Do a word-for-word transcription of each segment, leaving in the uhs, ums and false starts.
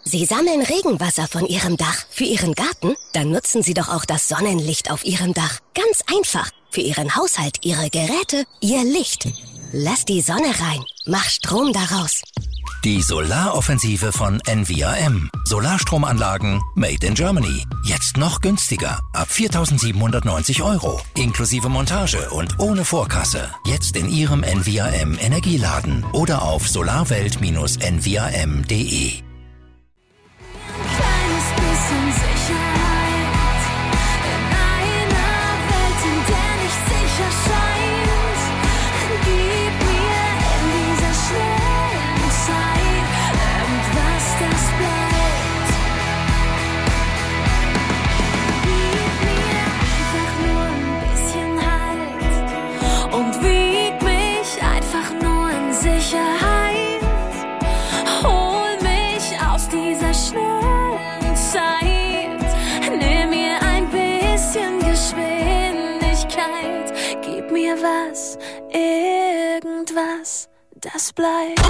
Sie sammeln Regenwasser von Ihrem Dach für Ihren Garten? Dann nutzen Sie doch auch das Sonnenlicht auf Ihrem Dach. Ganz einfach. Für Ihren Haushalt, Ihre Geräte, Ihr Licht. Lass die Sonne rein. Mach Strom daraus. Die Solaroffensive von N V R M. Solarstromanlagen made in Germany. Jetzt noch günstiger. Ab viertausendsiebenhundertneunzig Euro. Inklusive Montage und ohne Vorkasse. Jetzt in Ihrem N V R M Energieladen oder auf solarwelt Bindestrich n v r m punkt d e. Was, irgendwas, das bleibt.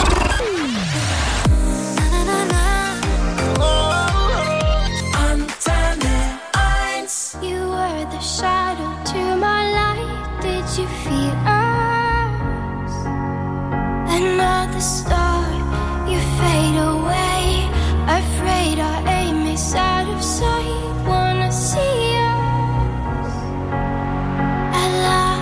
Antenne eins. You were the shadow to my light. Did you feel us? Another star, you fade away. Afraid our aim is out of sight. Wanna see us alive.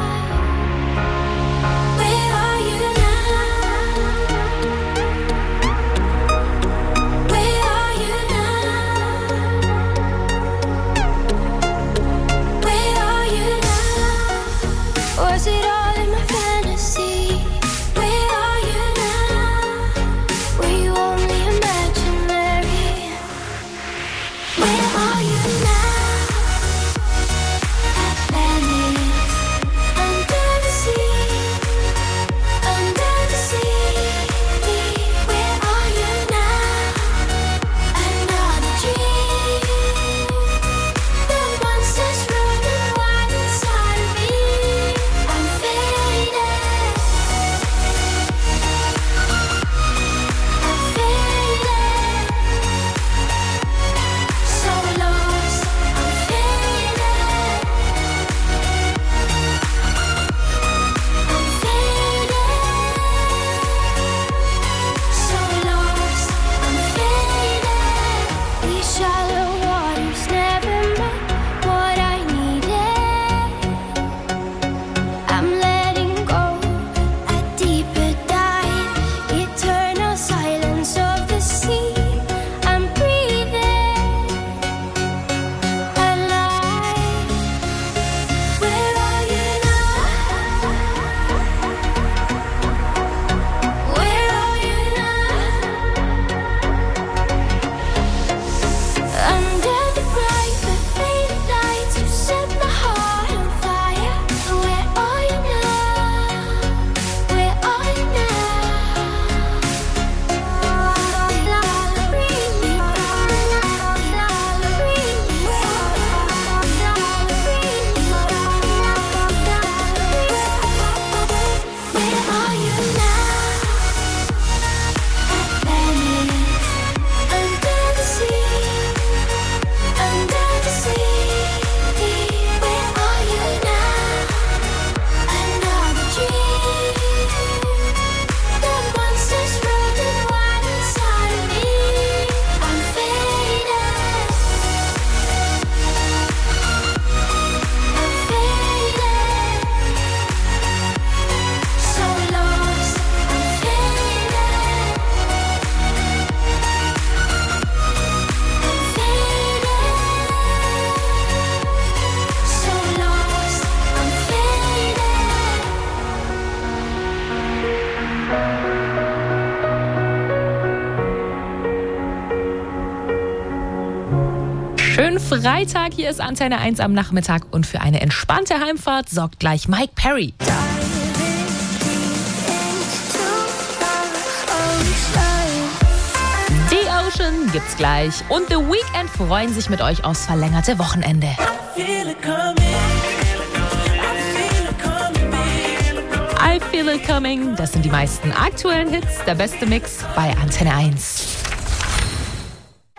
Schönen Freitag, hier ist Antenne eins am Nachmittag und für eine entspannte Heimfahrt sorgt gleich Mike Perry. The Ocean gibt's gleich und The Weeknd freuen sich mit euch aufs verlängerte Wochenende. I Feel It Coming, das sind die meisten aktuellen Hits, der beste Mix bei Antenne eins.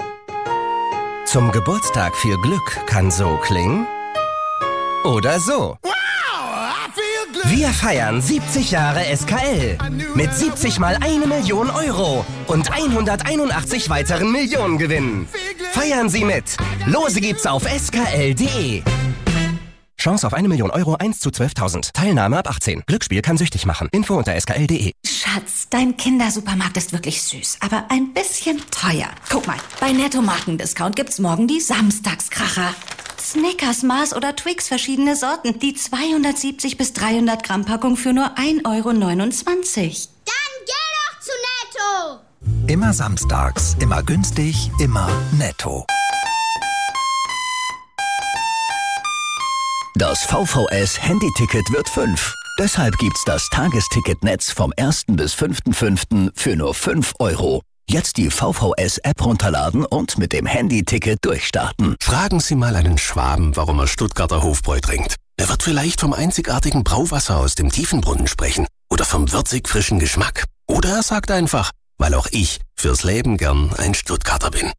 Zum Geburtstag viel Glück kann so klingen oder so. Wir feiern siebzig Jahre S K L mit siebzig mal eine Million Euro und hunderteinundachtzig weiteren Millionengewinnen. Feiern Sie mit. Lose gibt's auf s k l punkt d e. Chance auf eine Million Euro, eins zu zwölftausend. Teilnahme ab achtzehn. Glücksspiel kann süchtig machen. Info unter s k l punkt d e. Schatz, dein Kindersupermarkt ist wirklich süß, aber ein bisschen teuer. Guck mal, bei Netto Markendiscount gibt's morgen die Samstagskracher. Snickers, Mars oder Twix, verschiedene Sorten. Die zweihundertsiebzig bis dreihundert Gramm Packung für nur ein Euro neunundzwanzig. Dann geh doch zu Netto! Immer samstags, immer günstig, immer Netto. Das V V S Handyticket wird fünf. Deshalb gibt's das Tagesticketnetz vom ersten bis fünften fünften für nur fünf Euro. Jetzt die V V S-App runterladen und mit dem Handyticket durchstarten. Fragen Sie mal einen Schwaben, warum er Stuttgarter Hofbräu trinkt. Er wird vielleicht vom einzigartigen Brauwasser aus dem Tiefenbrunnen sprechen oder vom würzig frischen Geschmack. Oder er sagt einfach, weil auch ich fürs Leben gern ein Stuttgarter bin.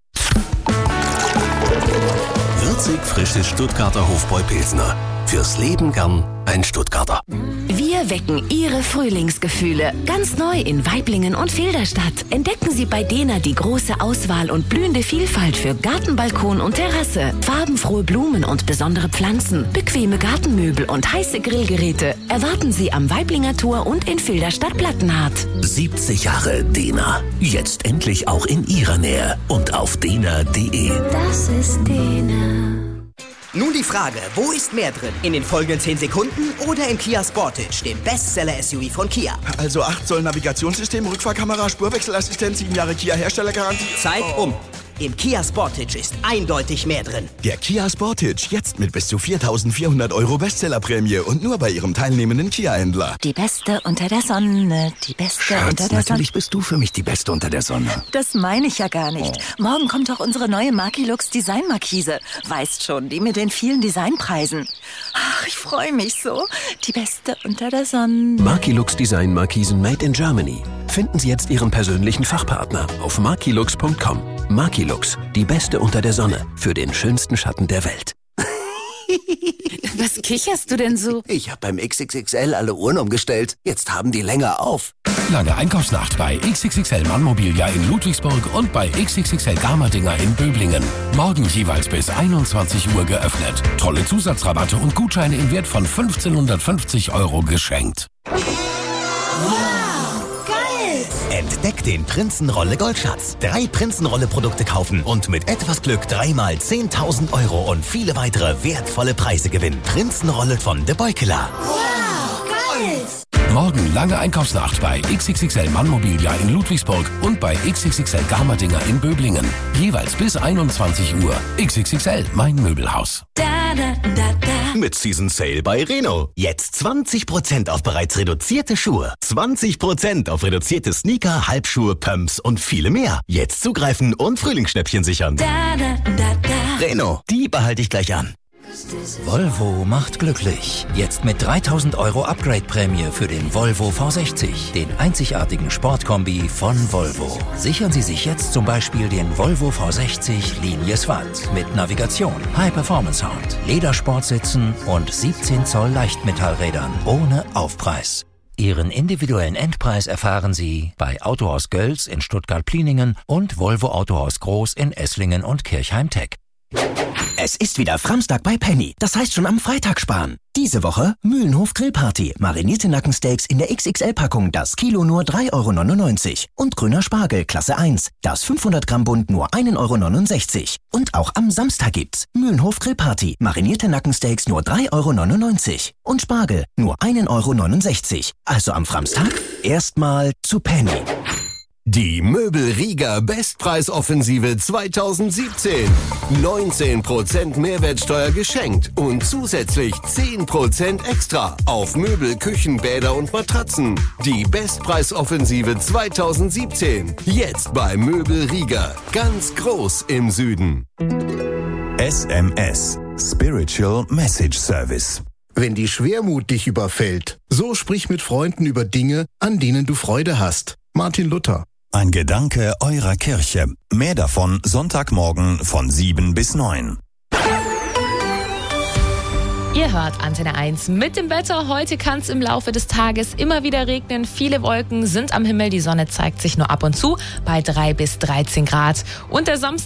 Würzig frisches Stuttgarter Hofbräu-Pilsner. Fürs Leben gern ein Stuttgarter. Wir wecken Ihre Frühlingsgefühle. Ganz neu in Waiblingen und Filderstadt. Entdecken Sie bei Dena die große Auswahl und blühende Vielfalt für Garten, Balkon und Terrasse. Farbenfrohe Blumen und besondere Pflanzen. Bequeme Gartenmöbel und heiße Grillgeräte. Erwarten Sie am Waiblinger Tor und in Filderstadt-Plattenhardt. siebzig Jahre Dena. Jetzt endlich auch in Ihrer Nähe und auf dena punkt d e. Das ist Dena. Nun die Frage, wo ist mehr drin? In den folgenden zehn Sekunden oder im Kia Sportage, dem Bestseller-S U V von Kia? Also acht Zoll Navigationssystem, Rückfahrkamera, Spurwechselassistent, sieben Jahre Kia Herstellergarantie. Zeit um. Im Kia Sportage ist eindeutig mehr drin. Der Kia Sportage, jetzt mit bis zu viertausendvierhundert Euro Bestsellerprämie und nur bei Ihrem teilnehmenden Kia-Händler. Die Beste unter der Sonne, die Beste Schatz, unter der Sonne. natürlich bist du für mich die Beste unter der Sonne. Das meine ich ja gar nicht. Morgen kommt doch unsere neue Markilux Design-Markise. Weißt schon, die mit den vielen Designpreisen. Ach, ich freue mich so. Die Beste unter der Sonne. Markilux Design Markisen made in Germany. Finden Sie jetzt Ihren persönlichen Fachpartner auf markilux punkt com. Markilux, die Beste unter der Sonne für den schönsten Schatten der Welt. Was kicherst du denn so? Ich habe beim X X X L alle Uhren umgestellt. Jetzt haben die länger auf. Lange Einkaufsnacht bei X X X L Mannmobilia in Ludwigsburg und bei X X X L Garmerdinger in Böblingen. Morgen jeweils bis einundzwanzig Uhr geöffnet. Tolle Zusatzrabatte und Gutscheine im Wert von fünfzehnhundertfünfzig Euro geschenkt. Entdeckt den Prinzenrolle Goldschatz. Drei Prinzenrolle-Produkte kaufen und mit etwas Glück dreimal zehntausend Euro und viele weitere wertvolle Preise gewinnen. Prinzenrolle von De Beukeler. Wow, geil! Morgen lange Einkaufsnacht bei X X X L Mannmobilia in Ludwigsburg und bei X X X L Garmerdinger in Böblingen. Jeweils bis einundzwanzig Uhr. X X X L, mein Möbelhaus. Da, da, da, da. Mit Season Sale bei Reno. Jetzt zwanzig Prozent auf bereits reduzierte Schuhe. zwanzig Prozent auf reduzierte Sneaker, Halbschuhe, Pumps und viele mehr. Jetzt zugreifen und Frühlingsschnäppchen sichern. Da, da, da, da. Reno, die behalte ich gleich an. Volvo macht glücklich. Jetzt mit dreitausend Euro Upgrade-Prämie für den Volvo V sechzig, den einzigartigen Sportkombi von Volvo. Sichern Sie sich jetzt zum Beispiel den Volvo V sechzig Linie SWAT mit Navigation, High-Performance-Sound, Ledersportsitzen und siebzehn Zoll Leichtmetallrädern ohne Aufpreis. Ihren individuellen Endpreis erfahren Sie bei Autohaus Gölz in Stuttgart-Pliningen und Volvo Autohaus Groß in Esslingen und Kirchheim-Tech. Es ist wieder Framstag bei Penny. Das heißt schon am Freitag sparen. Diese Woche Mühlenhof Grillparty. Marinierte Nackensteaks in der X X L-Packung. Das Kilo nur drei Euro neunundneunzig. Und grüner Spargel Klasse eins. Das fünfhundert Gramm Bund nur ein Euro neunundsechzig. Und auch am Samstag gibt's Mühlenhof Grillparty. Marinierte Nackensteaks nur drei Euro neunundneunzig. Und Spargel nur ein Euro neunundsechzig. Also am Framstag erstmal zu Penny. Die Möbel-Rieger Bestpreisoffensive zweitausendsiebzehn. neunzehn Prozent Mehrwertsteuer geschenkt und zusätzlich zehn Prozent extra auf Möbel, Küchen, Bäder und Matratzen. Die Bestpreisoffensive zweitausendsiebzehn. Jetzt bei Möbel-Rieger. Ganz groß im Süden. S M S. Spiritual Message Service. Wenn die Schwermut dich überfällt, so sprich mit Freunden über Dinge, an denen du Freude hast. Martin Luther. Ein Gedanke eurer Kirche. Mehr davon Sonntagmorgen von sieben bis neun. Ihr hört Antenne eins mit dem Wetter. Heute kann es im Laufe des Tages immer wieder regnen. Viele Wolken sind am Himmel. Die Sonne zeigt sich nur ab und zu bei drei bis dreizehn Grad. Und der Samstag